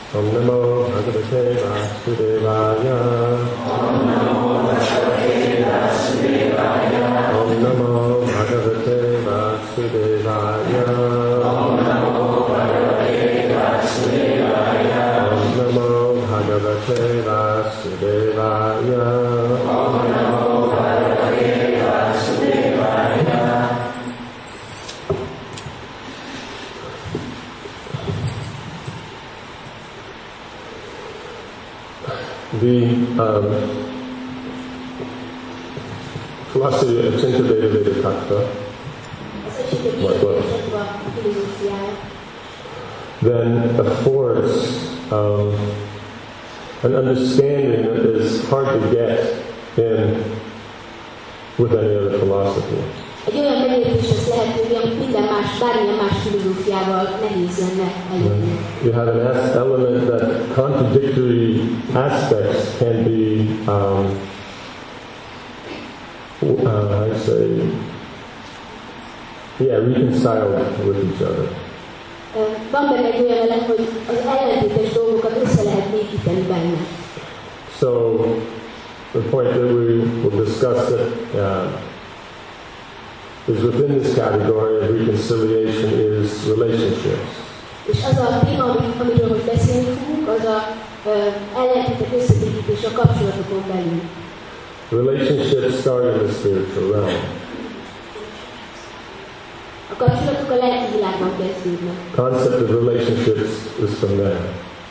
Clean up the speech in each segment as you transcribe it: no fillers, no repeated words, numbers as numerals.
Om Namo Bhagavate Vasudevaya. Om Namo Bhagavate Vasudevaya. Om Namo Bhagavate Vasudevaya. Om Namo Bhagavate Vasudevaya. Om Namo Bhagavate Vasudevaya. Om Namo Bhagavate Vasudevaya. The philosophy of Chintabheda Vedatattva, then affords an understanding that is hard to get with any other philosophy. Egy olyan megértéshez lehetővé, amit minden más, bármilyen más filozófiával nehéz lenne elérni. You have an element that contradictory aspects can be, reconciled with each other. Van benne egy olyan elem, hogy az ellentétes dolgokat össze lehet vékíteni benne. So, the point that we will discuss is within this category of reconciliation is relationships. És az a téma, amiről most beszélni fogunk, az a ellentétek összetérítés a kapcsolatokon belül. Relationships start in the spiritual realm. A kapcsolatok a lelki világban kezdődnek. Concept of relationships is from there.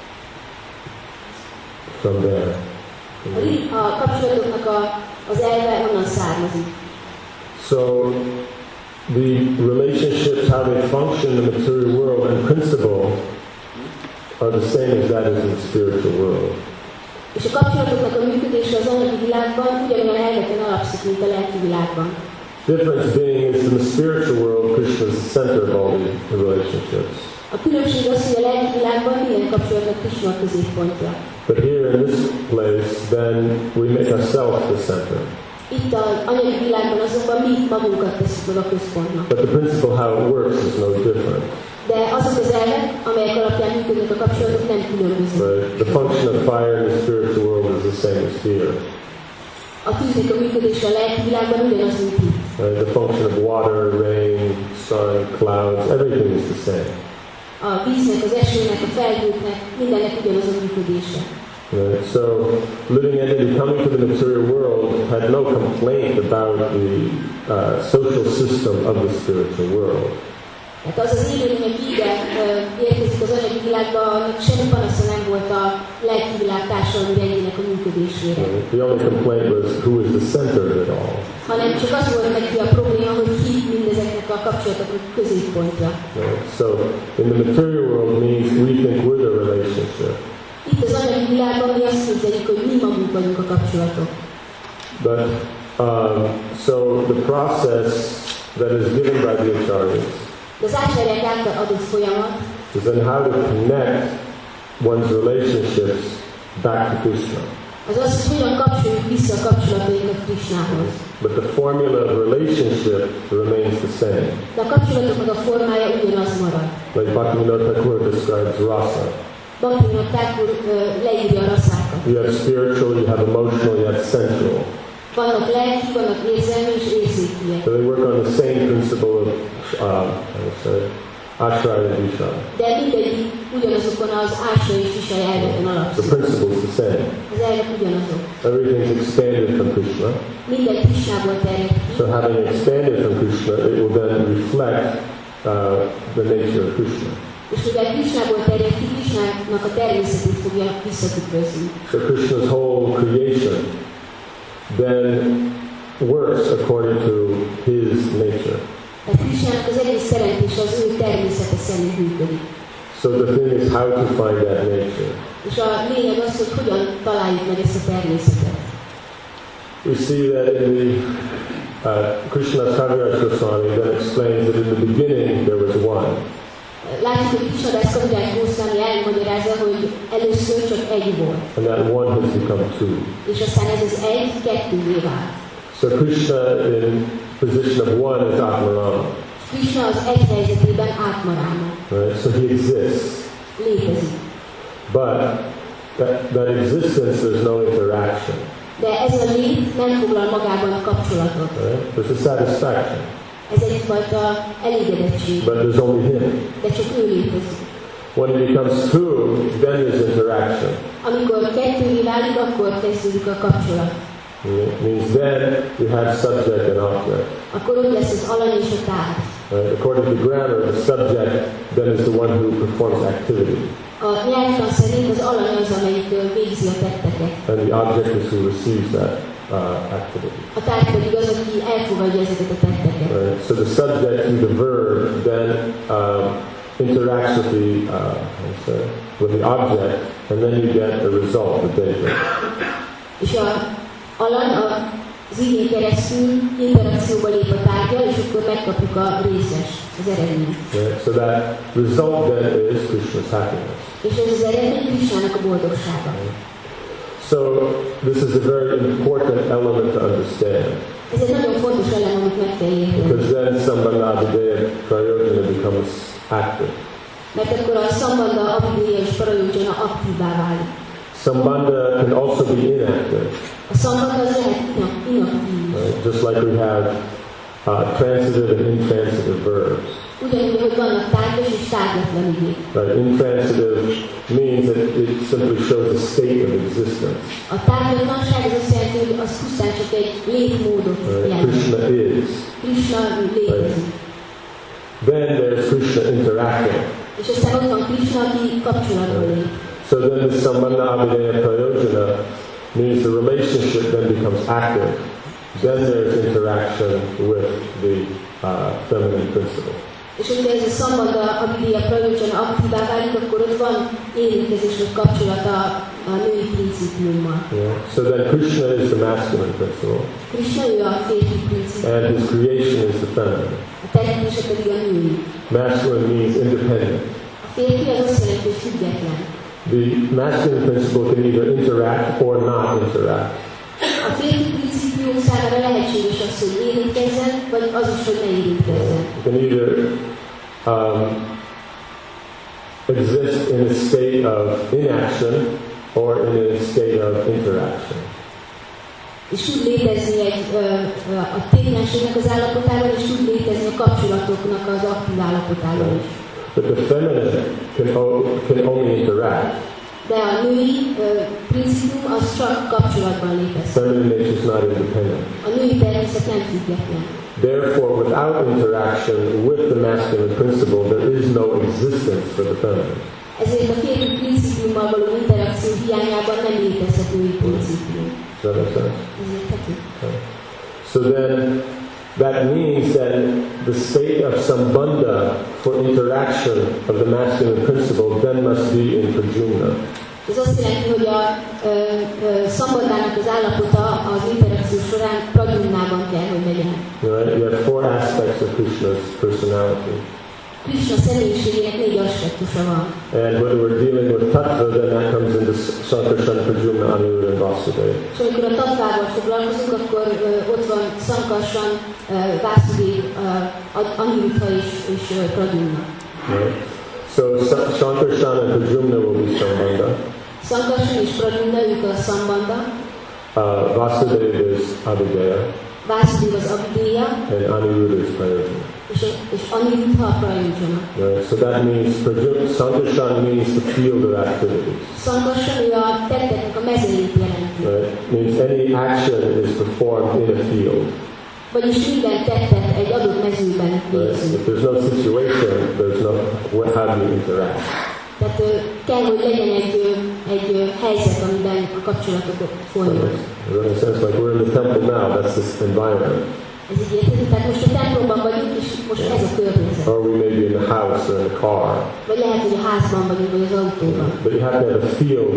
From there. A kapcsolatoknak az elve onnan származik. So, the relationships, how they function in the material world in principle, are the same as that is in the spiritual world. És a kapcsolatoknak a működése az anyagi világban ugyanolyan elveken alapszik, mint a lelki világban. Difference being is in the spiritual world, Krishna is the center of all the relationships. A különbség az, hogy a lelki világban minden kapcsolatnak Krishna a középpontja. But here in this place, then we make ourselves the center. Itt az anyagi világban azonban mi magunkat tesszük meg a központnak. But the principle how it works is no different. De azok az elvek, amelyek alapján működnek a kapcsolatok, nem különbözőek. The function of fire in the spiritual world is the same as here. A tűznek a működése a lelki világban ugyanaz, mint itt. The function of water, rain, sun, clouds, everything is the same. A víznek, az esőnek, a felhőknek, mindennek ugyanaz a működése. So, living entity coming to the material world had no complaint about the social system of the spiritual world. Tehát az az élőlény, aki ide érkezik az anyagi világba, semmi panasza nem volt a lelki világ társadalmi rendjének a működésére. The only complaint was who is the center of it all. Hanem csak az volt neki a probléma, hogy ki mindezeknek a kapcsolatoknak középpontja. So, in the material world means we think we're the relationship. Itt az anyagi világban mi azt képzeljük, hogy mi magunk vagyunk a kapcsolatok. But, so the process that is given by the acharyas az ácsáryák által adott folyamat is then how to connect one's relationships back to Krishna. Az az, hogy hogyan kapcsoljuk vissza a kapcsolatainkat Krishnához. But the formula of relationship remains the same. De a kapcsolatoknak a formája ugyanaz marad. Like Bhaktivinoda Thakur describes rasa. Bhaktivinoda Thakur leírja a raszákat. You have spiritual, you have emotional, you have sensual. Vannak lelki, vannak érzelmi és érzékiek. So they work on the same principle of Ashraya and Disha. De mindegyik ugyanazokon az Asra és Disha elveken alapszik. The principle is the same. Az elvek ugyanazok. Everything is expanded from Krishna. Minden Krishnából terjed ki. So having expanded from Krishna, it will then reflect the nature of Krishna. És mivel Krishnából terjed ki, Krishnának a természetét fogja visszatükrözni. So Krishna's whole creation then works according to his nature. Tehát Krishnának az egész teremtés az ő természete szerint működik. So the thing is how to find that nature. És a lényeg az, hogy hogyan találjuk meg ezt a természetet. We see that in the Krishna's Kaviraj Goswami then explains that in the beginning there was one. Látjuk, hogy Krishnadász Kaviraj Goswami elmagyarázza, hogy először csak egy volt. And that one has become two. És aztán ez az egy kettővé vált. So Krishna in position of one is Atmarama. Krishna az egy helyzetében Atmarama. Right? So he exists. Létezik. But that existence, there's no interaction. De ez a lét nem foglal magában a kapcsolatot. Right? There's a satisfaction. Ez egyfajta elégedettség. But there's only him. De csak ő létezik. When it becomes two, then there's interaction. Amikor kettővé válik, akkor kezdődik a kapcsolat. It means then you have subject and object. Akkor úgy lesz az alany és a tárgy. Right? According to grammar, the subject then is the one who performs activity. A nyelvtan szerint az alany az, amelyik végzi a tetteket. And the object is who receives that activity. A tárgy pedig az, aki elfogadja ezeket a tetteket. Right? So the subject through the verb then interacts with the object, and then you get the result, the data. És a alany az igén keresztül interakcióba lép a tárgyal, és akkor megkapjuk a részes, az eredményt. Right? So that result then is Krishna's happiness. És ez az eredmény Krishnának a boldogsága. So this is a very important element to understand. Ez egy nagyon fontos elem, amit meg kell érteni. Because then Sambandha Prayojana becomes active. Mert akkor a Sambandha, Abhidheya és Prayojana aktívvá válik. Sambandha can also be inactive. A Sambandha az lehet inaktív. Right? Just like we have transitive and intransitive verbs. Ugyanúgy, hogy vannak tárgyas és tárgyatlan igék. Right? Intransitive means that it simply shows a state of existence. A tárgyatlanság az azt jelenti, hogy az pusztán csak egy létmódot jelent. Krishna is. Krishna létezik. Then there's Krishna interacting. És aztán ott van Krishna, aki kapcsolatban lép. So then the Sambandha Abhidheya Prayojana means the relationship then becomes active. Then there's interaction with the feminine principle. És amikor ez a Sambandha, Abhidheya Prayojana aktívá válik, akkor ott van érintkezés vagy kapcsolat a női principiummal. Yeah. So then Krishna is the masculine principle. Krishna ő a férfi principium. And his creation is the feminine. A teremtése pedig a női. Masculine means independent. A férfi az azt jelenti, hogy független. The masculine principle can either interact or not interact. A férfi principium számára lehetséges az, hogy érintkezzen, vagy az is, hogy ne érintkezzen. It can either exist in a state of inaction or in a state of interaction. És tud létezni a tétlenségnek az állapotában, és tud létezni a kapcsolatoknak az aktív állapotában is. But the feminine can only interact. De a női principium az csak kapcsolatban létezik. Feminine nature is not independent. A női természet nem független. Therefore, without interaction with the masculine principle, there is no existence for the feminine. Ezért a férfi principiummal való interakció hiányában nem létezhet női principium. Does that make sense? Okay. So then, that means that the state of Sambandha for interaction of the masculine principle then must be in Prajumna. Ez azt jelenti, hogy a Sambandhának az állapota az interakció során Prajumnában kell, hogy legyen. Right? You have four aspects of Krishna's personality. Krishna személyiségének 4 aspektusa van. And when we're dealing with Tattva, then that comes into Sankarsana, Prajumna, Aniruddha, and Vasudeva. És amikor a tattvával foglalkozunk, akkor ott van Sankarsan, Vászudév, Aniruddha és Prajumna. Right? So Sankarsana and Prajumna will be Sambandha. Sankarsan és Prajumna, ők a Sambandha. Vasudeva is Abhidheya. Vászudév az Abhidheya. And Aniruddha is Prayojana. És Aniruddha a Prayojana. Right? So that means Sankarsana means the field of activities. Sankarsan ő a tetteknek a mezejét jelenti. Right? Means any action is performed in a field. Vagyis minden tettet egy adott mezőben végzünk. If there's no situation, there's no how do you interact. Tehát kell, hogy legyen egy helyzet, amiben a kapcsolatok folynak. It makes sense. Like we're in the temple now, that's this environment. Ez így érthető, tehát most a templomban vagyunk, és most ez a környezet. Or we may be in the house or in the car. Vagy lehet, hogy a házban vagyunk, vagy az autóban. But you have to have a field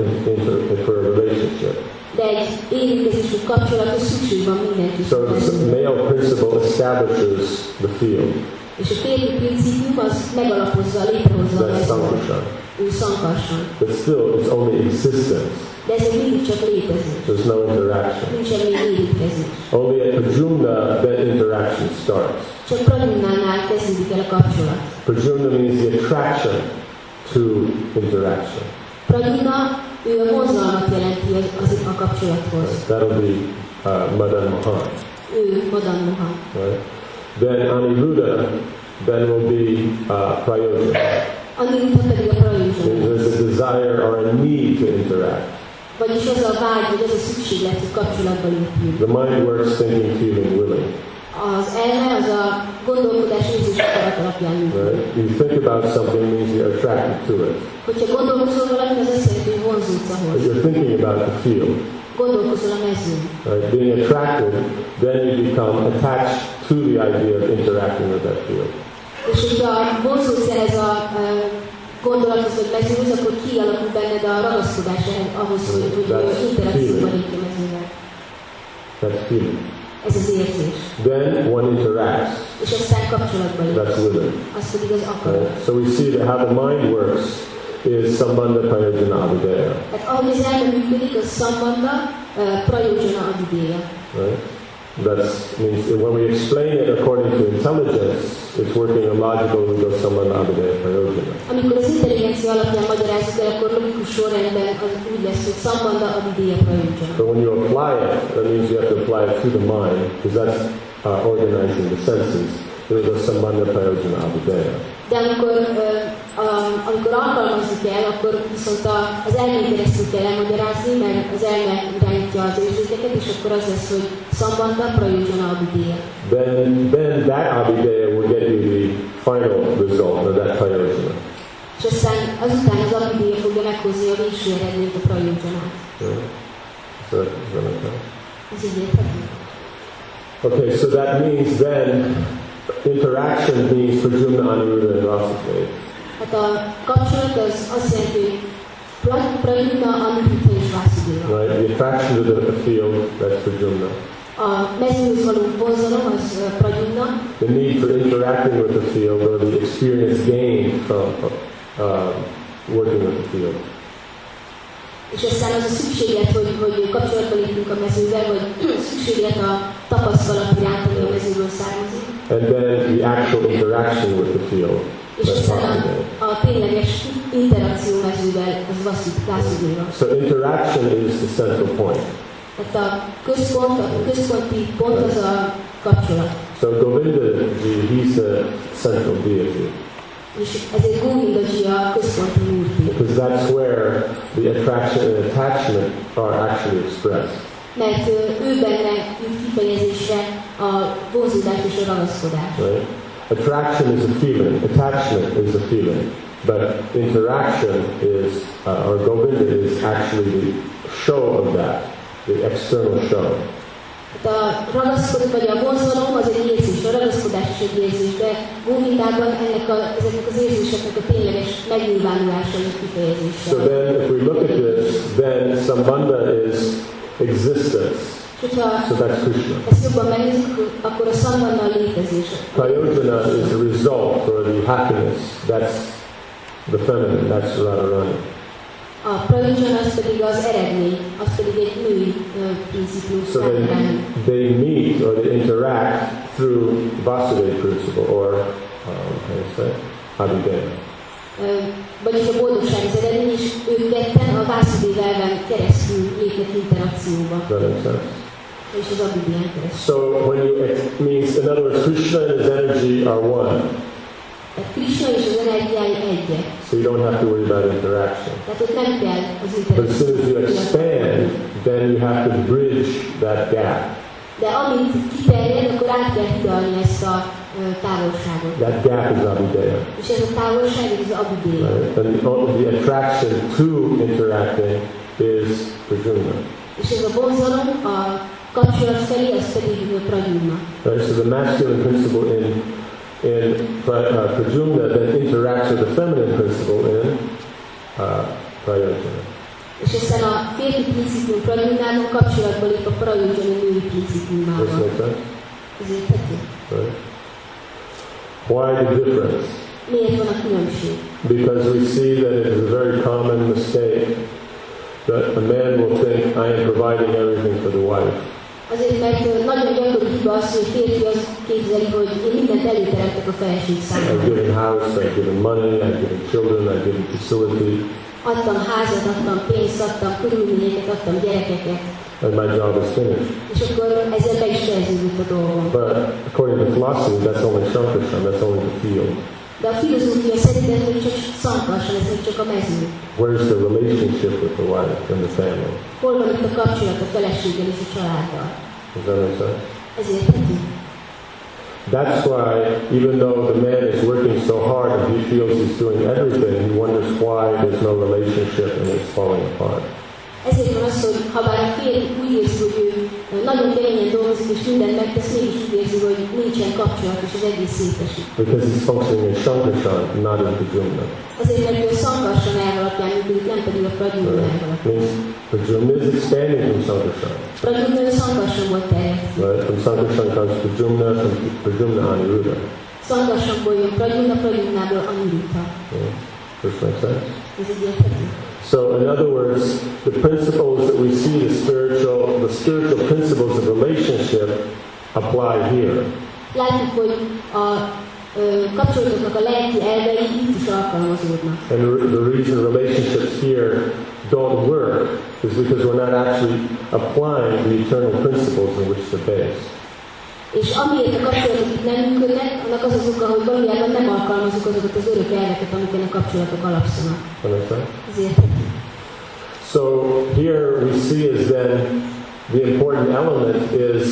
for a relationship. De egy érintkezésű kapcsolatos szükség van mindenki. So the male principle establishes the field. És a férfi principium az megalapozza, létrehozza a Sankarsana. Ő Sankarsan. But still, it's only existence. De ez mindig csak létezik. There's no interaction. Nincsen még érintkezés. Only at Prajumna, then interaction starts. Csak Prajumnánál kezdődik el a kapcsolat. Prajumna means the attraction to interaction. Pradyumna, ő a vonzalmat jelenti a kapcsolathoz. That'll be Madan Mohan. Ő Madan Mohan. Right? Then Aniruddha, then will be Prayojana. Aniruddha pedig a Prayojana. There's a desire or a need to interact. Vagyis az a vágy, vagy az a szükséglet, hogy kapcsolatba lépjünk. The mind works thinking, feeling, willing. Az elme az a gondolkodás érzés akarat alapján működik. Right? You think about something means you're attracted to it. Hogyha gondolkozol valami, az azt jelenti, hogy vonzódsz But ahhoz. you're thinking about the field. Gondolkozol a mezőn. Right? Being attracted, then you become attached to the idea of interacting with that field. És hogyha vonzódsz ehhez a gondolathoz, vagy mezőhöz, akkor kialakul benned a ragaszkodás ahhoz, hogy interakcióban lépj a mezővel. That's feeling. Ez az érzés. Then one interacts. És aztán kapcsolatba That's lépsz. willing. Az pedig az akarat. Right? So we see that how the mind works is Sambandha Prayojana Avideya. Tehát ahogy az elme működik, az Sambandha Prayojana Avideya. Right? That means when we explain it according to intelligence, it's working a logical ego Sambandha Avideya Prayojana. Amikor az intelligencia alapján magyarázzuk el, akkor logikus sorrendben az úgy lesz, hogy Sambandha Avideya Prayojana. But when you apply it, that means you have to apply it to the mind, because that's organizing the senses. There's a Sambandha Prayojana Avideya. De amikor alkalmazzuk el, akkor viszont az elmén keresztül kell elmagyarázni, mert az elme irányítja az érzékeket, és akkor az lesz, hogy Sambandha Prayojana Avideya. Then that Avideya will get you the final result of that Prayojana. És aztán azután az Avideya fogja meghozni a végső eredményt, a Prayojanát. Right? So is that okay? Ez így érthető. Okay, so that means then interaction means Pradyumna, Aniruddha, and Vasudeva. Hát a kapcsolat az azt jelenti, hogy Pradyumna, Aniruddha és Vasudeva. Right? The attraction to the field, that's Pradyumna. A mezőhöz való vonzalom az Pradyumna, The need for interacting with the field or the experience gained from working with the field. és aztán az a szükséglet, hogy kapcsolatba lépünk a mezővel, vagy szükséglet a tapasztalat iránt, ami a mezőből származik. And then the actual interaction with the field. És That's aztán Vasudeva. a tényleges interakció mezővel, az Vasudeva. So interaction is the central point. Tehát a központi pont az a kapcsolat. So Govinda, he's the central deity. És ezért Govindaji a központi múrti. Because that's where the attraction and attachment are actually expressed. Mert ő benne jut kifejezésre a vonzódás és a ragaszkodás. Right? Attraction is a feeling, attachment is a feeling, but interaction is, or Govinda is actually the show of that, the external show. A ragaszkodás vagy a vonzalom az egy érzés, a ragaszkodás is egy érzés, de Govindában ezeknek az érzéseknek a tényleges megnyilvánulása és kifejezése. So then if we look at this, then Sambandha is existence. So that's Krishna. Ezt jobban megnézzük, akkor a Sambandha a létezés. Prayojana is the result or the happiness. That's the feminine, that's Radharani. A Prayojana az pedig az eredmény, az pedig egy női principium. So they meet or they interact through Vasudeva principle or how do you say? Avideya. Vagyis a boldogság az eredmény, és ők ketten a Vasudeva elven keresztül lépnek interakcióba. Does that make sense? És az Avideján keresztül. So when you, it means, in other words, Krishna and his energy are one. Tehát Krishna és az energiái egyek. So you don't have to worry about interaction. Tehát ott nem kell az But as soon as you interakció. expand, then you have to bridge that gap. De amint kiterjed, akkor át kell hidalni ezt a távolságot. That gap is Avideya. És ez a távolság, ez az Avideya. Right? And the attraction to interacting is Pradyumna. És ez a vonzalom, a kapcsolat felé, az pedig Pradyumna. Right? So the masculine principle in Pradyumna then interacts with the feminine principle in Prayojana. És aztán a férfi principium Pradyumnában kapcsolatba lép a Prayojana női Does principiumával. that make sense? Ez érthető? Right? Why the difference? Miért van a különbség? Because we see that it is a very common mistake that a man will think, I am providing everything for the wife. Azért, mert nagyon gyakori hiba az, hogy férfi az képzeli, hogy én mindent előteremtek a feleség I've számára. given house, I've given money, I've given children, I've given facility. Adtam házat, adtam pénzt, adtam körülményeket, adtam gyerekeket. And my job is finished. És akkor ezzel be is fejeződött a dolgom. But according to philosophy, that's only Shankarsan, that's only the field. De a filozófia szerint ez még csak szankarsan, ez még csak a mező. Where's the relationship with the wife and the family? Hol van itt a kapcsolat a feleséggel és a családdal? Does that make sense? Ezért neki. That's why, even though the man is working so hard and he feels he's doing everything, he wonders why there's no relationship and it's falling apart. Ezért van az, hogy ha bár a férj úgy érzi, hogy ő nagyon keményen dolgozik és mindent megtesz, mégis úgy érzi, hogy nincsen kapcsolat és az egész szétesik. Because he's functioning in Shankarsan, not in Prajumna. Azért, mert ő a Sankarsan elv alapján működik, nem pedig a Pradyumna elv alapján. Means Prajumna is expanding from Sankarsan. Pradyumna Sankarsanból terjed. Right? From Sankarsan comes Prajumna, from Prajumna Aniruddha. Sankarsanból jön Pradyumna, Pradyumnából Aniruddha. Does that make sense? Ez egy érthető. So, in other words, the principles that we see, the spiritual principles of relationship apply here. Látjuk, hogy a kapcsolatoknak a lelki elvei itt is alkalmazódnak. And the reason relationships here don't work is because we're not actually applying the eternal principles on which they're based. És amiért a kapcsolatok itt nem működnek, annak az az oka, hogy valójában nem alkalmazunk azokat az örök elveket, amiken a kapcsolatok alapszanak. Ezért. So here we see is then the important element is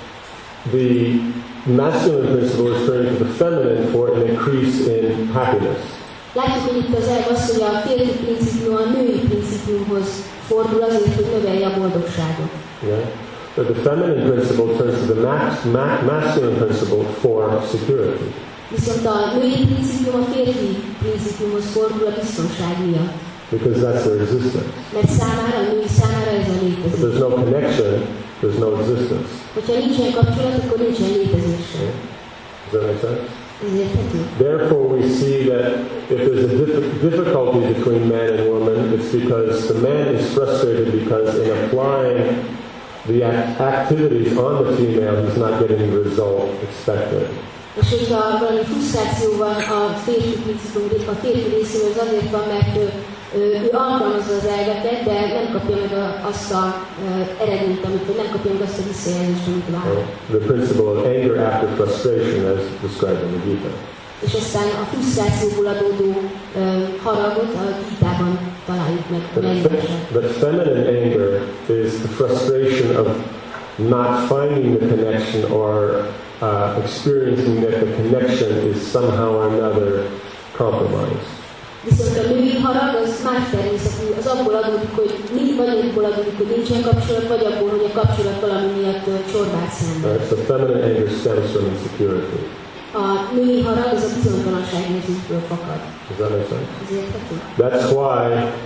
the masculine principle is turning to the feminine for an increase in happiness. Látjuk, hogy itt az elv az, hogy a férfi principium a női principiumhoz fordul azért, hogy növelje a boldogságot. Yeah. But the feminine principle turns to the masculine principle for security. Viszont a női principium a férfi principiumhoz fordul a biztonság miatt. Because that's their existence. Mert számára, a női számára ez a létezés. If there's no connection, there's no existence. Hogyha nincsen kapcsolat, akkor nincsen létezés sem. Does that make sense? Therefore we see that if there's a difficulty between man and woman, it's because the man is frustrated because in applying the activities on the female, he's not getting the result expected. És hogyha valami frusztráció van a férfi principium, a férfi részéről, az azért van, mert ő alkalmazza az elveket, de nem kapja meg azt az eredményt, vagy nem kapja meg azt a visszajelzést, amit vár. The principle of anger after frustration as described in the Gita. És aztán a frusztrációból adódó haragot a Gitában találjuk meg. But feminine anger is the frustration of not finding the connection or experiencing that the connection is somehow or another compromised. Viszont a női harag az más természetű, az abból adódik, hogy nincsen kapcsolat, vagy abból, hogy a kapcsolat valami miatt csorbát szenved. Right, so feminine anger stems from insecurity. A női harag az a bizonytalanság érzésből fakad. Does that make sense? Ez érthető? That's why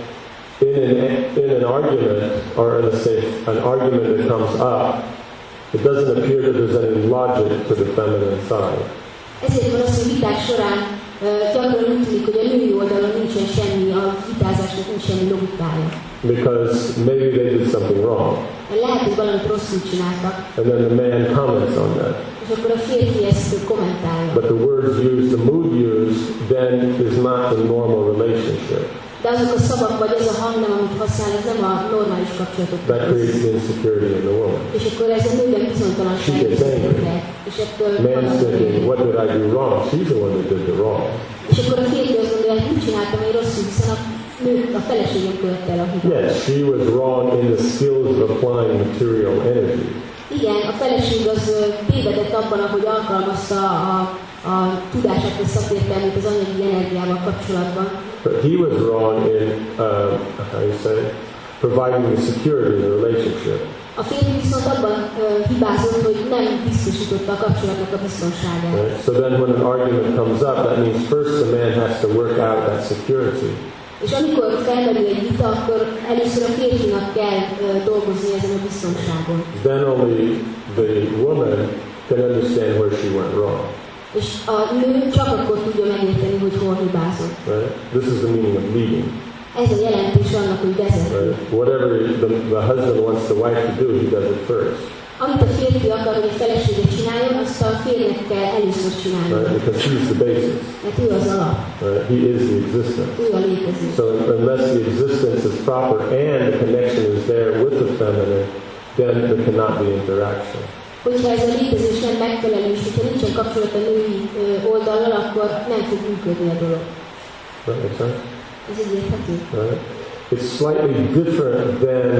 in an argument, or let's say an argument that comes up, it doesn't appear that there's any logic to the feminine side. Ezért van az, hogy viták során gyakran úgy tűnik, hogy a női oldalon nincsen semmi, a vitázásnak nincs semmi logikája. Because maybe they did something wrong. Lehet, hogy valamit rosszul csináltak. And then the man comments on that. És akkor a férfi ezt kommentálja. But the words used, the mood used, then is not the normal relationship. De azok a szavak, vagy az a hangnem, amit használ, ez nem a normális kapcsolatok. That creates the insecurity in the woman. És akkor ez a nőben bizonytalanság. She gets angry. Man's thinking, what did I do wrong? She's the one that did the wrong. És akkor a férfi azt gondolja, hogy mit csináltam én rosszul, hiszen a feleségem követte el a hibát. Yes, she was wrong in the skills of applying material energy. Igen, a feleség az tévedett abban, ahogy alkalmazta a tudását és szakértelmét az anyagi energiával kapcsolatban. But he was wrong in, how you say, providing the security in the relationship. A férfi viszont abban hibázott, hogy nem biztosította a kapcsolatnak a biztonságát. Right? So then when an argument comes up, that means first the man has to work out that security. És amikor felmerül egy vita, akkor először a férfinak kell dolgozni ezen a biztonságon. Then only the woman can understand where she went wrong. És a nő csak akkor tudja megérteni, hogy hol hibázott. Right? This is the meaning of leading. Ez a jelentés annak, hogy vezetni. Right? Whatever the husband wants the wife to do, he does it first. Amit a férfi akar, hogy a felesége csináljon, azt a férjnek kell először csinálni. Right? Because he's the basis. Mert ő az alap. Right? He is the existence. Ő a létezés. So unless the existence is proper and the connection is there with the feminine, then there cannot be interaction. Hogyha ez a létezés nem megfelelő, és hogyha nincsen kapcsolat a női oldallal, akkor nem fog működni a dolog. That makes sense? Ez így érthető. Right? It's slightly different than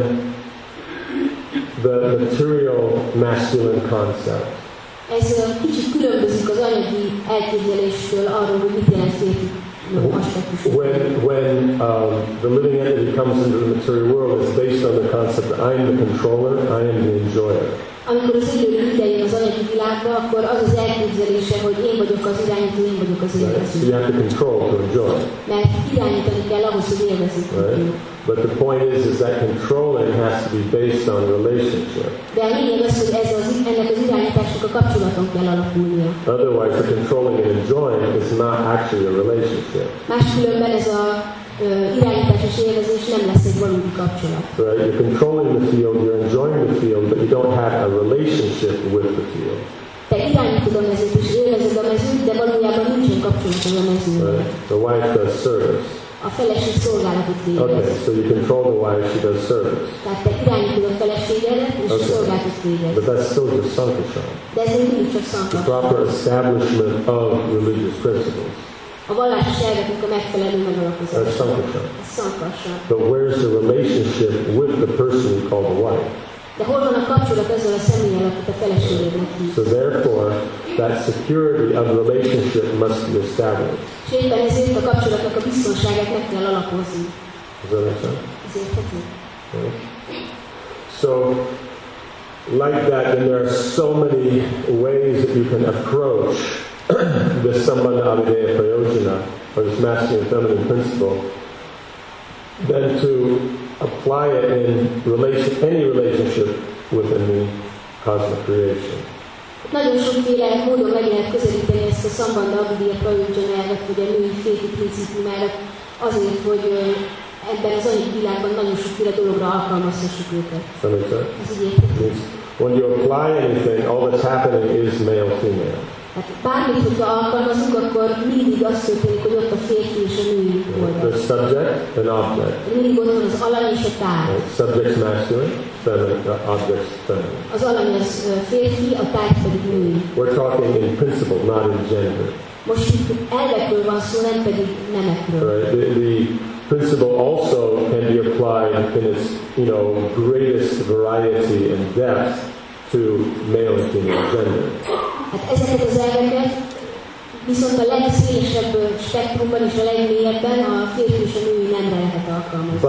the material masculine concept. Ez kicsit különbözik az anyagi elképzeléstől arról, hogy mit jelent férfi aspektus. When the living entity comes into the material world, it's based on the concept that I am the controller, I am the enjoyer. Amikor az élő idején az anyagi világba, akkor az az elképzelése, hogy én vagyok az irányító, én vagyok az élvező. So you have to control to enjoy. Mert irányítani kell ahhoz, hogy élvezik. Right? But the point is that controlling has to be based on relationship. De a lényeg az, hogy ennek az irányításnak a kapcsolaton kell alapulnia. Otherwise, the controlling and enjoying is not actually a relationship. Máskülönben ez a irányítás és élvezés nem lesz egy valódi kapcsolat. Right? You're controlling the field, you're enjoying the field, but you don't have a relationship with the field. Te irányítod a mezőt és élvezed a mezőt, de valójában nincsen kapcsolatod a mezővel. Right? The wife does service. A feleség szolgálatot végez. Okay, so you control the wife, she does service. Tehát te irányítod a feleségedet, és a szolgálatot végez. But that's still just sankashan. De ez mindig csak The szankassan. proper establishment of religious principles. A vallásos elveknek a megfelelő megalapozása. That's sankashan. Ez szankassan. But where's the relationship with the person you call the wife? De hol van a kapcsolat ezzel a személlyel, akit a feleségednek hív? So therefore, that security of relationship must be established. És éppen ezért a kapcsolatnak a biztonságát meg kell alapozni. Does that make sense? Ezért érthető? Okay. So, like that, then there are so many ways that you can approach this Sambandha Avideya Prayojana, or this masculine and feminine principle, then to apply it in any relationship within the cosmic creation. Nagyon sokféle módon meg lehet közelíteni ezt a Sambandha Avideya Prayojana elvet, vagy a női férfi principiumára, azért, hogy ebben az anyagi világban nagyon sokféle dologra alkalmazhassuk őket. Ez így érthető. When you apply anything, all that's happening is male-female. Hát bármit, hogyha alkalmazunk, akkor mindig az történik, hogy ott a férfi és a női oldal. There's subject and object. Mindig ott van az alany és a tárgy. Right? Subject's masculine, feminine, object's feminine. Az alany az férfi, a tárgy pedig női. We're talking in principle, not in gender. Most itt elvekről van szó, nem pedig nemekről. Right? The principle also can be applied in its, greatest variety and depth to male and female gender. Hát ezeket az elveket viszont a legszélesebb spektrumban és a legmélyebben a férfi és a női nemre lehet alkalmazni.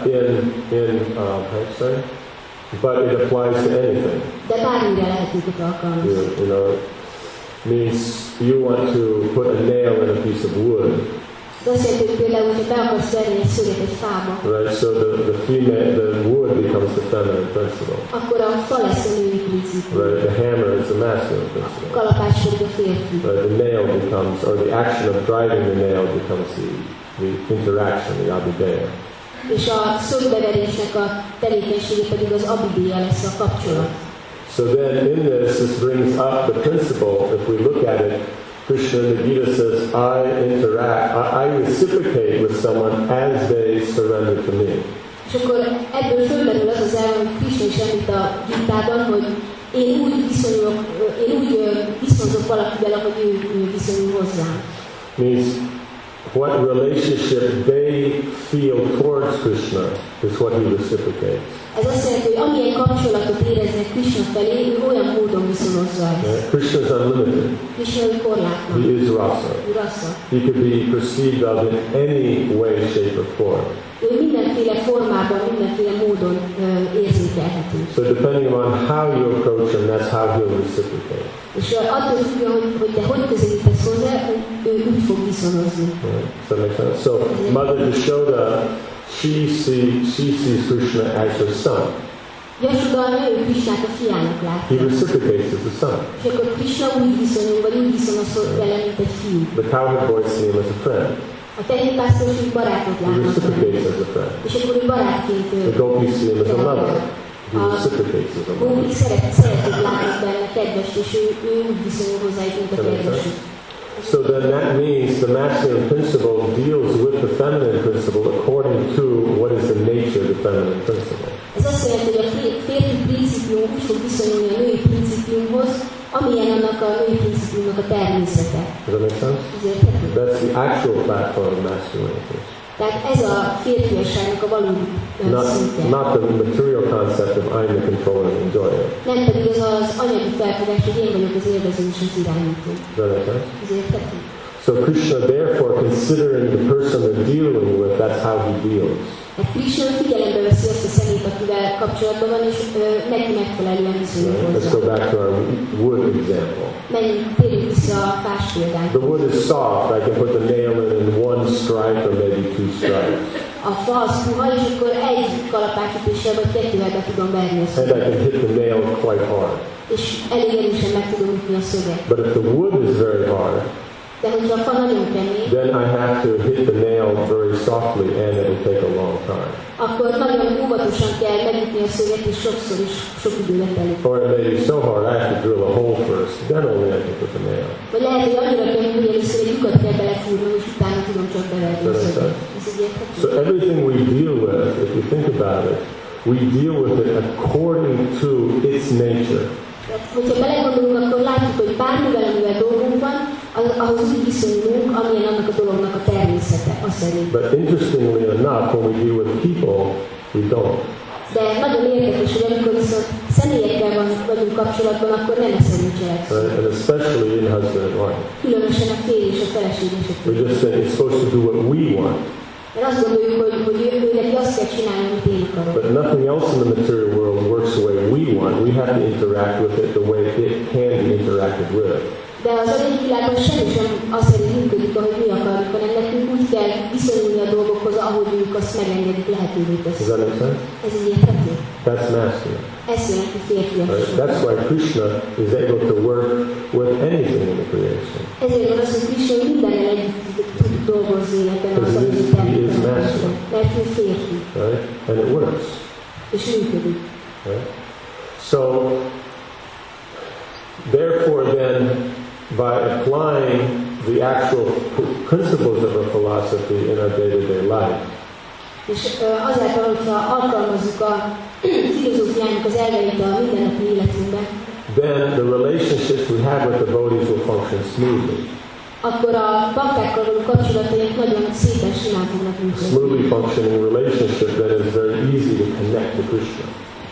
But it applies to anything. De bármire lehet őket alkalmazni. Means you want to put a nail in a piece of wood. De azt jelenti, hogy például, hogyha be akarsz verni egy szöget egy fába, right? So the wood becomes the feminine principle. Akkor a fa lesz a női principium. Right? The hammer is the masculine principle. A kalapács pedig a férfi. Right? The nail becomes, or the action of driving the nail becomes the interaction, the abideya. És a szögbeverésnek a tevékenysége pedig az abideya lesz a kapcsolat. So then in this brings up the principle, if we look at it, Krishna in the Gita says, I reciprocate with someone as they surrender to me. És akkor ebből fölmerül az az elv, hogy Krishna is említ a Gitában, hogy én úgy viszonyzok valakivel, ahogy ő viszonyul hozzám. Means what relationship they feel towards Krishna is what he reciprocates. Ez azt jelenti, hogy amilyen kapcsolatot éreznek Krishna felé, ő olyan módon viszonozza ezt. Krishna is unlimited. Krishna ő korlátlan. He is rasa. Rasa. He could be perceived of in any way, shape or form. Ő mindenféle formában, mindenféle módon érzékelhető. So depending on how you approach him, that's how he'll reciprocate. És attól függően, hogy te hogy közelítesz hozzá, ő úgy fog viszonozni. Does that make sense? So Mother Yashoda, she sees Krishna as her son. Yashoda ő Krishnát a fiának látja. He reciprocates as a son. És akkor Krishna úgy viszonyul, vagy úgy viszonyul vele, mint egy fiú. The cowherd boys see him as a friend. A tehénpásztorok barátot He látnak reciprocates vele. as a friend. És akkor ő barátként The gopis see him as a lover. He reciprocates as a Bók mother. szeretik látni benne kedvest, és ő úgy viszonyul hozzájuk, mint a kedvesük. So then that means the masculine principle deals with the feminine principle according to what is the nature of the feminine principle. Ez azt jelenti, hogy a férfi principium úgy fog viszonyulni a női principiumhoz, amilyen annak a női principiumnak a természete. Does that make sense? That's the actual platform of masculinity. Tehát ez a férfiasságnak a valódi szintje. Not the material concept of I'm the controller and enjoyer. Nem pedig az anyagi felfogás, hogy én vagyok az élvező és az irányító. Does that make sense? Ez érthető? So Krishna, therefore, considering the person they're dealing with, that's how he deals. Hát Krishna figyelembe veszi azt a személyt, akivel kapcsolatban van, és neki megfelelően viszonyul Let's hozzá. go back to our wood example. Térjünk vissza a fás példán. The wood is soft. I can put the nail in one stripe or maybe two stripes. A fa az puha, és akkor egy kalapácsütéssel vagy kettővel be tudom verni a And I szöget. can hit the nail quite hard. És elég erősen meg tudom ütni a szöget. But if the wood is very hard, De hogyha a fa nagyon kemény, then I have to hit the nail very softly and it will take a long time. akkor nagyon óvatosan kell megütni a szöget, és sokszor is sok időbe telik. Or it may be so hard I have to drill a hole first, then only I can put the nail. Vagy lehet, hogy annyira kemény, hogy először egy lyukat kell belefúrnom, és utána tudom csak beverni a szöget. Ez így érthető. So everything we deal with, if you think about it, we deal with it according to its nature. Tehát, hogyha belegondolunk, akkor látjuk, hogy bármivel, amivel dolgunk van, ahhoz úgy viszonyulunk, amilyen annak a dolognak a természete, az szerint. But interestingly enough, when we deal with people, we don't. De nagyon érdekes, hogy amikor viszont személyekkel vagyunk kapcsolatban, akkor nem ezt szerint cselekszünk. Right? And especially in husband and wife. Különösen a férj és a feleség We esetében. just think it's supposed to do what we want. Mert azt gondoljuk, hogy ő neki azt kell csinálni, amit én akarok. But nothing else in the material world works the way we want. We have to interact with it the way it can be interacted with. De az anyagi világban semmi sem azt szerint működik, ahogy mi akarjuk, hanem nekünk úgy kell viszonyulni a dolgokhoz, ahogy ők azt megengedik, lehetővé Does teszik. that make sense? Ez így érthető. That's masculine. Ez jelenti Right? férfiasság. That's why Krishna is able to work with anything in the creation. Ezért van az, hogy Krishna mindennel együtt tud dolgozni ebben az Because anyagi he is természetben. masculine. Mert ő férfi, Right? And it works. és működik. Right? So, therefore then, by applying the actual principles of a philosophy in our day-to-day life, És azáltal, hogyha alkalmazzuk a filozófiának az elveit a mindennapi életünkben, then the relationships we have with the devotees will function smoothly. akkor a baktákkal való kapcsolataink nagyon szépen simán fognak működni. Smoothly functioning relationship that is very easy to connect to Krishna.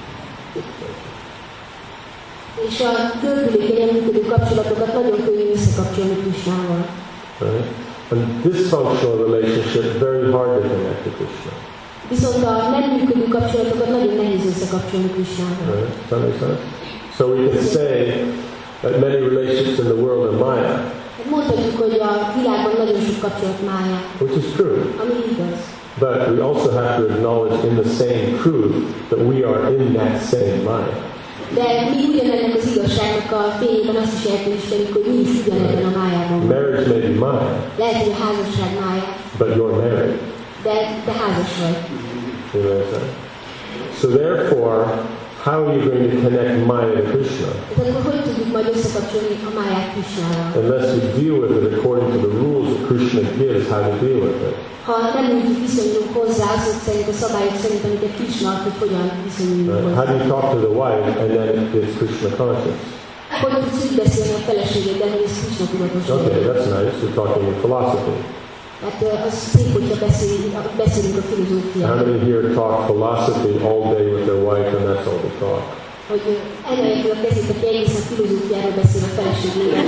És a görbülékenyen működő kapcsolatokat nagyon könnyű összekapcsolni Krishnával. Right? And dysfunctional relationship very hard to connect to Krishna. Viszont a nem működő kapcsolatokat nagyon nehéz összekapcsolni Krishnával. Right? Does that make sense? So we can say that many relationships in the world are Maya, Hát mondhatjuk, hogy a világban nagyon sok kapcsolat mája, which is true. ami igaz. But we also have to acknowledge in the same truth that we are in that same Maya. De mi ugyanennek az igazságnak a fényében azt is el kell ismerjük, hogy mi is ugyanebben a májában van. Marriage may be Maya, Lehet, hogy a házasság mája, but you're married. de házas vagy. You know what I'm saying? So therefore, how are you going to connect Maya to Krishna? Tehát akkor hogy tudjuk majd összekapcsolni a máját Krishnával? Unless you deal with it according to the rules that Krishna gives how to deal with it. Ha nem úgy viszonyulunk hozzá, azok szerint a szabályok szerint, amiket Krishna ad, hogy hogyan viszonyulunk Right? How hozzá. do you talk to the wife and then it's Krishna conscious? Hogy tudsz úgy beszélni a feleségeddel, hogy ez Krishna tudatos Okay, legyen. that's nice. You're talking in philosophy. Hát az szép, hogyha beszélünk a How filozófiáról. many here talk philosophy all day with their wife and that's all they talk? Hogy emeljük fel a kezét, aki egész a filozófiáról beszél a feleségével.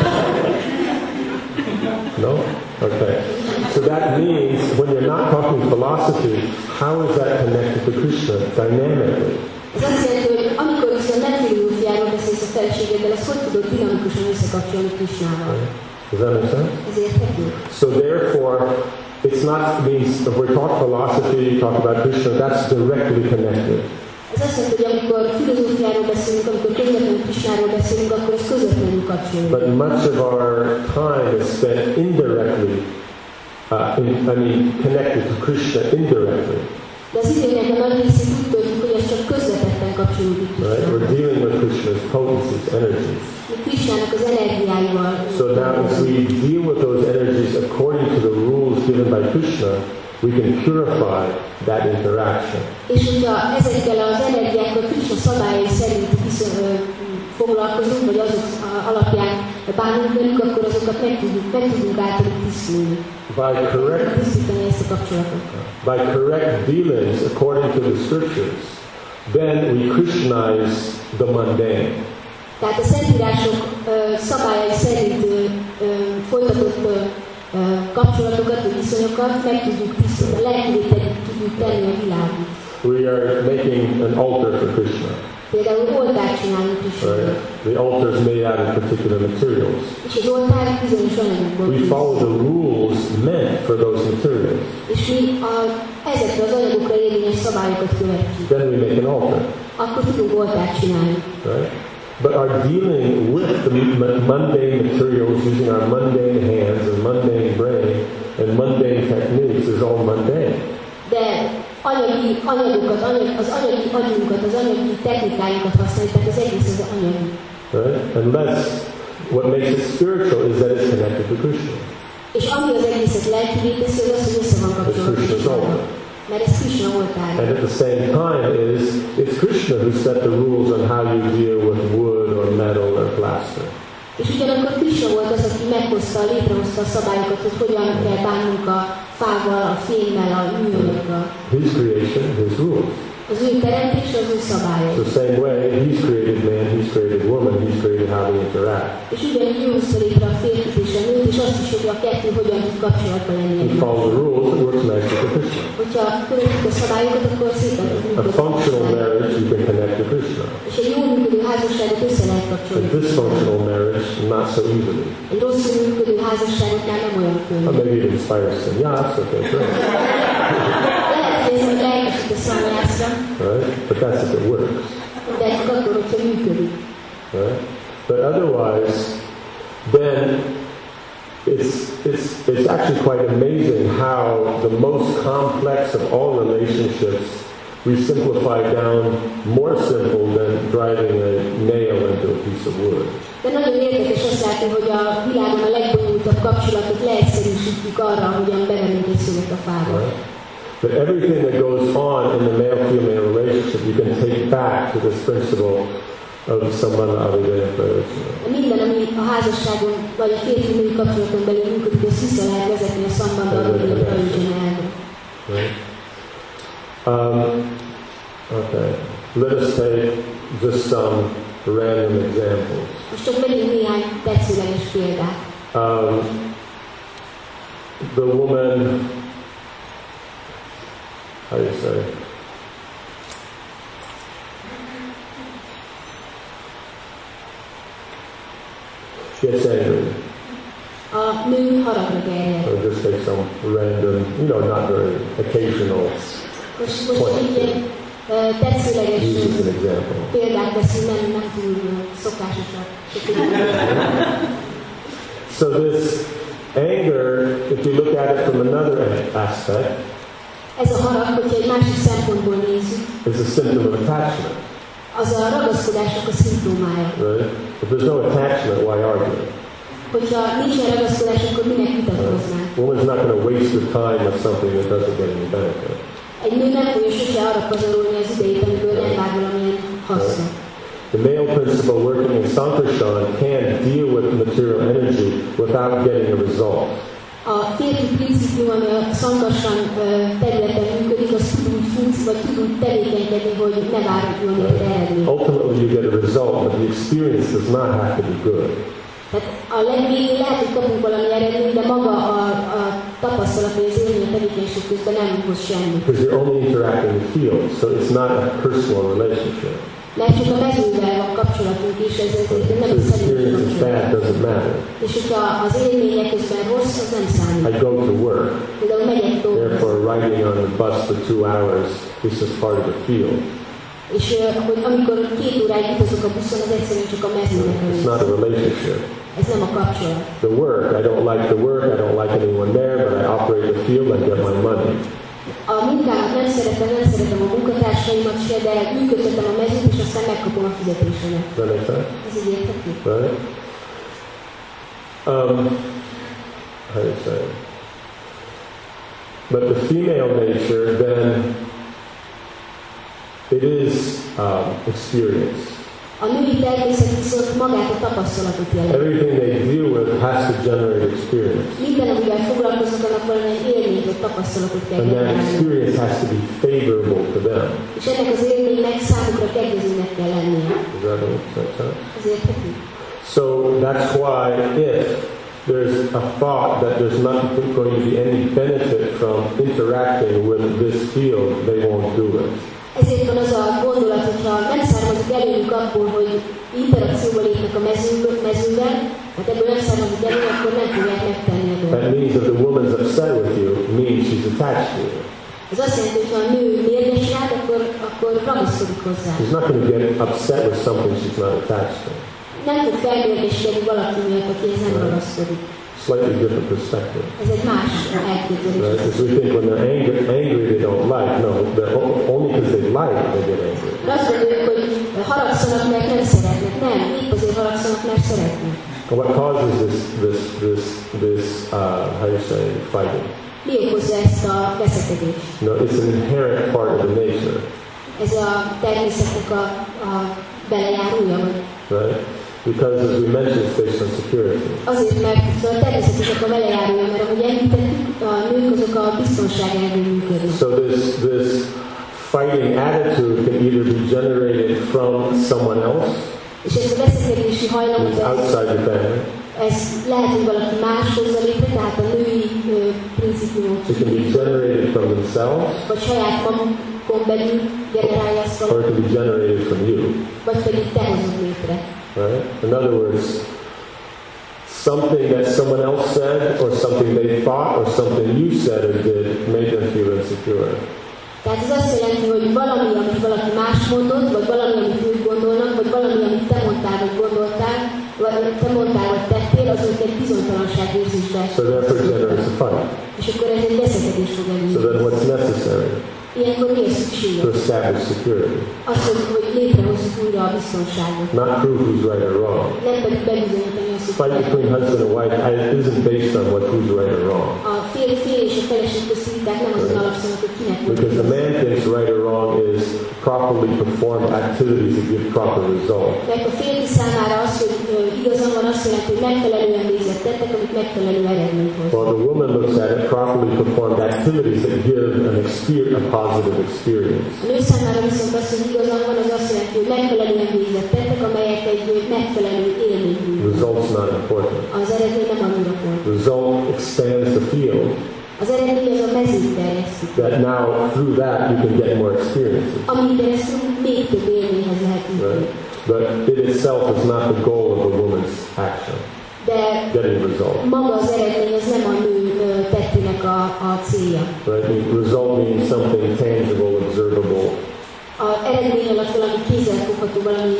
No? Okay. So that means when you're not talking philosophy, how is that connected to Krishna dynamically? Ez azt jelenti, hogy amikor viszont nem filozófiáról beszélsz a feleségeddel, azt hogy tudod dinamikusan összekapcsolni Krishnával? Does that make sense? Ez érthető. So therefore, it's not means if we talk philosophy, talk about Krishna, that's directly connected. Ez azt jelenti, hogy amikor filozófiáról beszélünk, amikor közvetlenül Krishnáról beszélünk, akkor ez közvetlenül kapcsolódik. But much of our time is spent indirectly, connected to Krishna indirectly. De az időnek a nagy részét úgy töltjük, hogy ezt csak közvetetten kapcsolódik Right? We're Krisztához. dealing with Krishna's potencies, energies. Mi Krisztának az energiáival. So now as we deal with those energies according to the rules given by Krishna, we can purify that interaction. És hogyha ezekkel az energiákkal Krishna szabályai szerint foglalkozunk, vagy azok alapján bánunk velük, akkor azokat meg tudunk általuk tisztulni. Tisztítani ezt a kapcsolatot. By correct dealings according to the scriptures, then we Krishnaize the mundane. Tehát a Szentírások szabályai szerint folytatott kapcsolatokat, vagy viszonyokat meg tudjuk tisztítani, lehetővé tudjuk tenni a világot. We are making an altar for Krishna. Például oltárt csinálunk Krishnára. Right? The altar is made out of particular materials. És az oltár bizonyos anyagokból We follow the rules meant for those materials. és mi ezekre az anyagokra érvényes szabályokat követjük. Then we make an altar. Akkor tudunk oltárt csinálni. Right? But our dealing with the mundane materials using our mundane hands and mundane brain and mundane techniques is all mundane. De anyagokat, az anyagi agyunkat, az anyagi technikáinkat használjuk, tehát az egész az anyagi. Right? Unless what makes it spiritual is that it's connected to Krishna. És ami az egészet lelkivé teszi, az az, hogy össze van kapcsolva Krishnával. Mert ez Krishna oltár. And at the same time it's Krishna who set the rules on how you deal with wood or metal or plaster. És ugyanakkor Krishna volt az, aki létrehozta a szabályokat, hogy hogyan kell bánnunk a fával, a fémmel, a műanyaggal. His creation, his rules. Az ő teremtés, az ő szabályai. The same way, he's created man, he's created woman, he's created how they interact. És ugyanígy ő hozta létre a férfit és a nőt, és azt is, hogy a kettő hogyan tud kapcsolatban lenni. You follow the rules, it works nicely for Krishna. Hogyha követjük a szabályokat, akkor szépen A functional marriage, you can connect to Krishna. És egy jól működő házasságot össze lehet A kapcsolni. dysfunctional marriage, not so easily. Egy rosszul működő házasságoknál nem olyan könnyű. Maybe it inspires some yachts, okay, great. Lehet, hogy ez egy lelkesít a szanyászra, Right? But that's if it works. de akkor, hogyha működik. Right? But otherwise, then it's actually quite amazing how the most complex of all relationships we simplify down more simple than driving a nail into a piece of wood. De nagyon érdekes azt látni, hogy a világon a legbonyolultabb kapcsolatot leegyszerűsítjük arra, hogyan bevenünk egy szöget a fába. Right? But everything that goes on in the male-female relationship, you can take back to this principle of Sambandha Avideya Prayojana. Minden, ami a házasságon vagy a férfi-női kapcsolaton belül működik, ezt vissza lehet vezetni a Sambandha Avideya Prayojana elve. Right? Okay. Let us take just some random examples. Most csak vegyünk néhány tetszőleges példát. The woman, how do you say? Gets angry. A nő haragra gerjed. Or just take some random, not very occasional Most így egy tetszőleges use as an example. példát veszünk, nem túl szokásosak. So this anger, if you look at it from another aspect, Ez a harag, hogyha egy másik szempontból nézzük, is a symptom of attachment. az a ragaszkodásnak a szimptomája. Right? If there's no attachment, why argue? Hogyha nincsen ragaszkodás, akkor minek vitatkoznánk? Woman's not going to waste her time with something that doesn't get any benefit. Egy nő nem fogja sose arra pazarolni az idejét, amiből nem vár valamilyen hasznot. The male principle working in Sankarshan can't deal with material energy without getting a result. A férfi principium, ami a Sankarshan területen működik, az tud úgy funksz, vagy tud úgy tevékenykedni, hogy ne várjon érte eredményt. Ultimately you get a result, but the experience does not have to be good. Tehát a legvégén lehet, hogy kapunk valami eredményt, de maga a tapasztalat, vagy az élmény a tevékenység közben nem hoz semmi. Because you're only interacting with fields, so it's not a personal relationship. Mert csak a mezővel van kapcsolatunk is, ezért nem So is the experience is személyes bad, doesn't matter. És hogyha az élmények közben rossz, az nem számít. I go to work, Például megyek dolgozni. therefore riding on the bus for 2 hours is just part of the field. És hogy amikor 2 óráig utazok a buszon, az egyszerűen csak a mezőnek It's not a relationship. Ez nem a kapcsolat. The work, I don't like the work, I don't like anyone there, but I operate the field, I get my money. A munkámat nem szeretem a munkatársaimat se, de működtetem a mezőt, és aztán megkapom a fizetésemet. Does that make sense? Ez így érthető? Right? How do you say it? But the female nature, then, it is experience. A női természet viszont magát a tapasztalatot jelent. Everything they deal with has to generate experience. Minden, amivel foglalkoznak, annak valamilyen élményt vagy tapasztalatot kell And that generálni. experience has to be favorable to them. És ennek az élménynek számukra kedvezőnek kell lennie. Does that make sense? Ez érthető? So that's why if there's a thought that there's not going to be any benefit from interacting with this field, they won't do it. Ezért van az a gondolat, hogyha nem származik előnyük abból, hogy interakcióba lépnek a mezőben, tehát ebből nem származik előny, akkor nem fogják megtenni a dolgot. That means if the woman's upset with you, it means she's attached to you. Ez azt jelenti, hogy ha a nő mérges rád, akkor ragaszkodik hozzá. She's not going to get upset with something she's not attached to. Nem fog felmérgeskedni valaki miatt, aki ez nem ragaszkodik. Slightly different perspective. Ez egy más elképzelés. Right? Because we think when they're angry they don't like. No, only because they like they get angry. Azt mondjuk, hogy haragszanak, mert nem szeretnek. Nem, épp azért haragszanak, mert szeretnek. And what causes this how do you say, fighting? Mi okozza ezt a veszekedést? No, it's an inherent part of the nature. Ez a természetnek a belejárója, vagy? Right? Because as we mentioned, it's based on security. Azért, mert a természetnek a belejárója, mert ahogy említettük, a nők azok a biztonság elvén működnek. So this fighting attitude can either be generated from someone else, És ez a veszekedési hajlamot, who's outside the family. ez lehet, hogy valaki más hozza létre, tehát a női principiumok, It can be generated from themselves, vagy saját magukon belül generálja ezt or it valaki, can be generated from you. vagy pedig te hozod létre. Right? In other words, something that someone else said, or something they thought, or something you said or did made them feel insecure. Tehát ez azt jelenti, hogy valami, amit valaki más mondott, vagy valami, amit ők gondolnak, vagy valami, amit te mondtál, vagy gondoltál, vagy te mondtál, vagy tettél, az őket bizonytalanság érzésbe. So therefore it generates a fight. És akkor ez egy veszekedés fog So elindulni. then what's necessary Ilyenkor mi a to szükséges? establish security? Azt, hogy létrehozzuk újra a biztonságot. Not prove who's right or wrong. Nem pedig bebizonyítani azt, Fight hogy between husband and wife isn't based on who's right or wrong. a fél és a feleség közti viták nem azon alapszanak, hogy kinek Because the man thinks right or wrong is properly performed activities that give proper result. Mert a férfi számára az, hogy igazán van, azt jelenti, hogy megfelelően végzett tettek, amik megfelelő eredményt hoz. While the woman looks at it, properly performed activities that give a positive experience. A nő számára viszont az, hogy igazán van, az azt jelenti, hogy megfelelően végzett tettek, amelyek egy megfelelő élményt nyújtanak. Result's not important. Az eredmény nem annyira fontos. Result expands the field. Az eredmény az a mezőt terjesztik. That now, through that, you can get more experiences. Amin keresztül még több élményhez lehet jutni. Right? But it itself is not the goal of a woman's action. De Getting result. maga az eredmény az nem a nő tettének a célja. Right? Result means something tangible, observable. Az eredmény alatt valami kézzelfogható, valami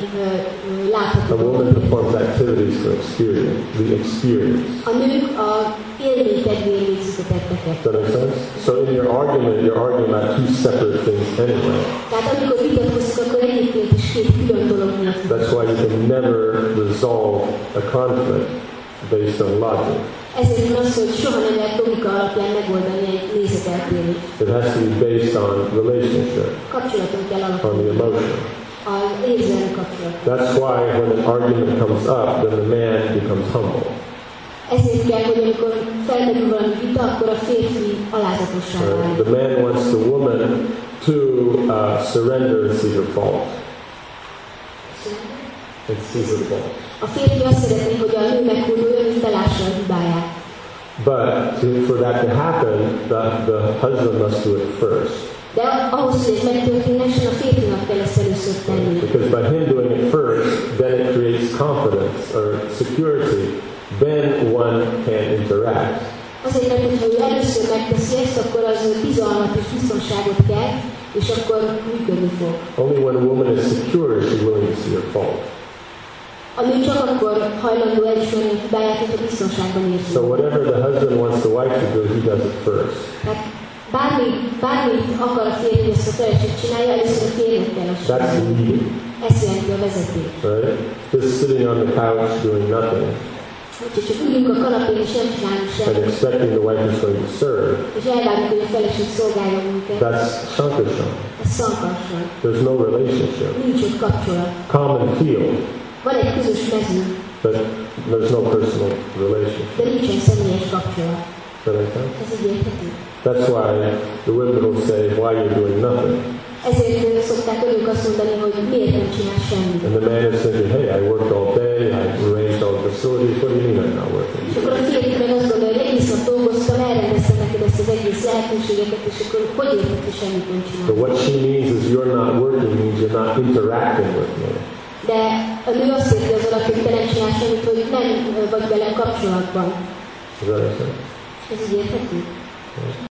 A látható. woman performs activities for experience, the experience. A nők a élmény kedvéért végzik a tetteket. Does that make sense? So in your argument, you're arguing about two separate things anyway. Tehát amikor vitatkozunk, akkor egyébként is két külön dolog miatt. That's why you can never resolve a conflict based on logic. Ezért van az, hogy soha nem lehet logika alapján megoldani egy nézeteltérést. It has to be based on relationship, Kapcsolaton kell on the alapulni. emotion. Az érzelmi kapcsolat. That's why when an argument comes up, then the man becomes humble. Ezért kell, hogy amikor felmerül valami vita, akkor a férfi alázatossá Right? válik. The man wants the woman to surrender and see her fault. And see her fault. A férfi azt szeretné, hogy a nő meghódoljon és belássa a hibáját. But for that to happen, the husband must do it first. De ahhoz, hogy ez megtörténhessen, a férfinak kell ezt először tenni. Because by him doing it first, then it creates confidence or security. Then one can interact. Azért, mert hogyha ő először megteszi ezt, akkor az bizalmat és biztonságot kell, és akkor működni fog. Only when a woman is secure is she willing to see her fault. A nő csak akkor hajlandó elismerni a hibáját, hogyha biztonságban érzi. So whatever the husband wants the wife to do, he does it first. Tehát Bármit akar a férj, hogy ezt a feleség csinálja, először a férjnek kell azt That's csinálni. leading, Ezt jelenti a vezetés. right? Just sitting on the couch doing nothing Úgyhogy csak ülünk a kanapén és nem csinálunk and semmit, expecting the wife is going to serve, és elvárjuk, hogy a feleség szolgálja minket. that's shankarsham. Ez szankarság. There's no relationship. Nincs ott kapcsolat. Common field, Van egy közös mező, but there's no personal relationship. de nincsen személyes kapcsolat. Does that make sense? Ez így érthető. That's why the women will say, why you're doing nothing. Ezért szokták önök azt mondani, hogy miért nem csinál semmit. And the man is thinking, hey, I worked all day, I arranged all the facilities, what do you mean I'm not working? És akkor a férj meg azt gondolja, hogy egész nap dolgoztam, elrendeztem neked ezt az egész lehetőségeket, és akkor hogy érted, hogy semmit nem But csinál? what she means is you're not working means you're not interacting with me. De a nő azt érti az alatt, hogy te nem csinál semmit, hogy nem vagy velem kapcsolatban. Does that make sense? Ez így érthető?